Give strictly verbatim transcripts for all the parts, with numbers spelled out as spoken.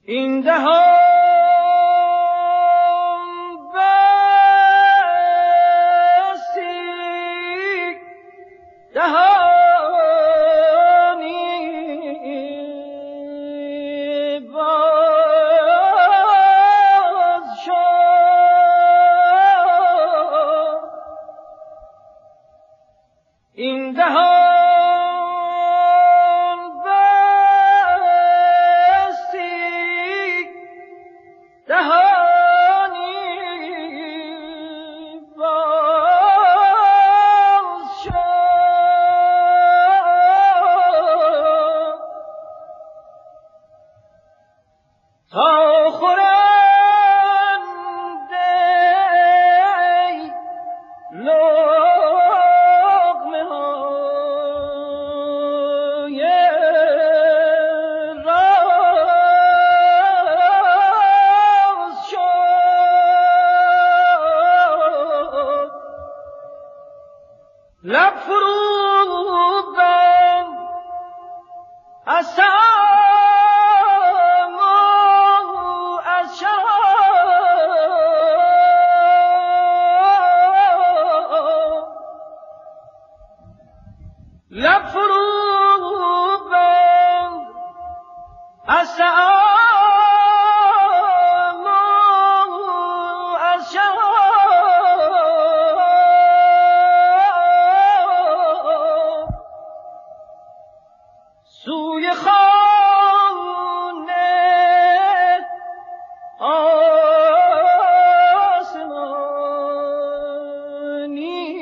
این دهان بستی دهانی باز شد. این دهان لب فرو بند از سام و از شام، لب فرو بند از سام و از شام. سوی خانه آسمانی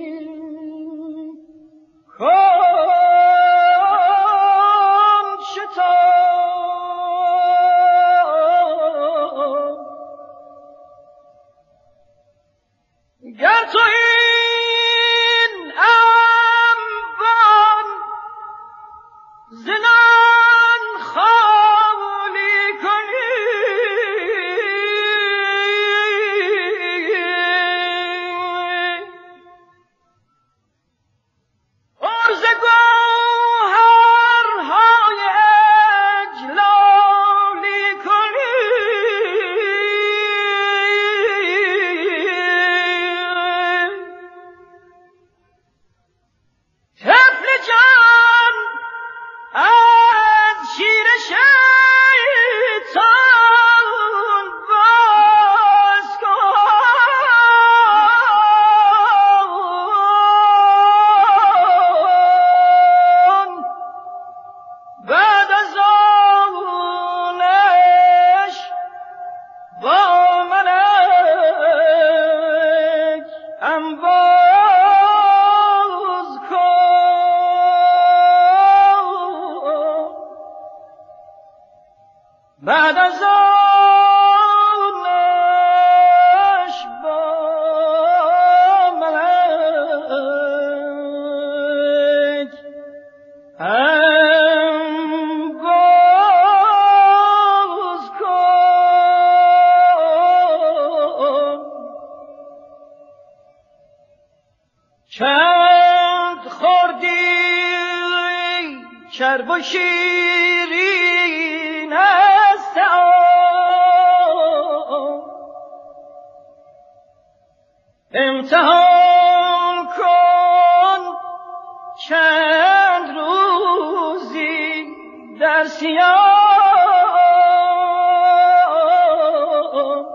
کام شتاب. گر تو این انبان زنان خالی کنی، عرض گوهرهای اجلالی کنی، طفل جان از شیر شیطان باز کن. بعد از آنش با ملک انباز کن. بعد از آنش با ملک انباز کن. چند خوردی چرب و شیرین است امتحان کن چند روزی در سیاه.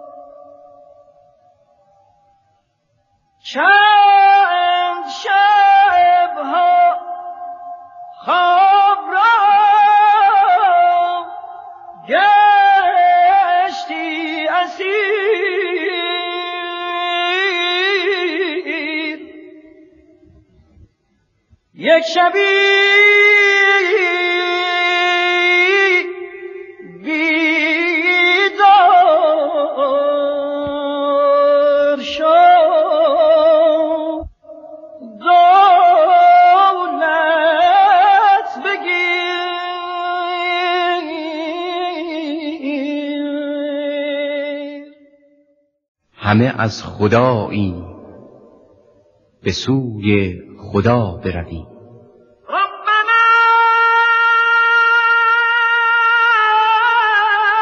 چند شبها خواب را گشتی اسیر، یک شبی بیدار شو دولت بگیر. همه از خدایی به سوی خدا برویم. ربنا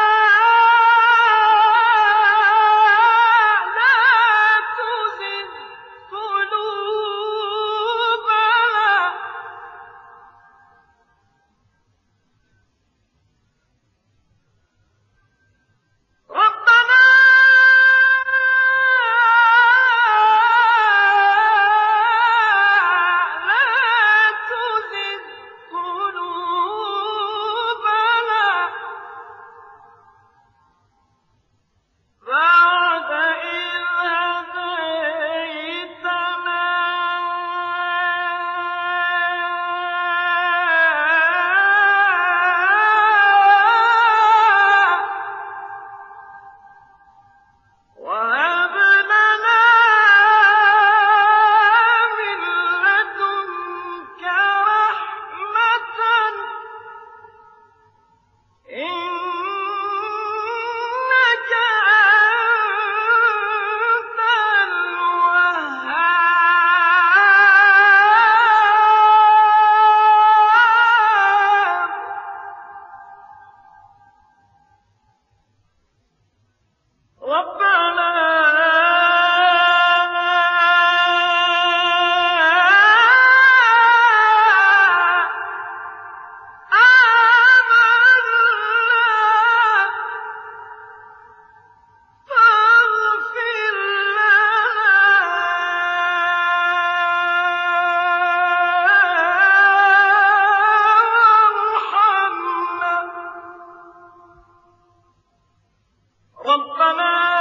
ربنا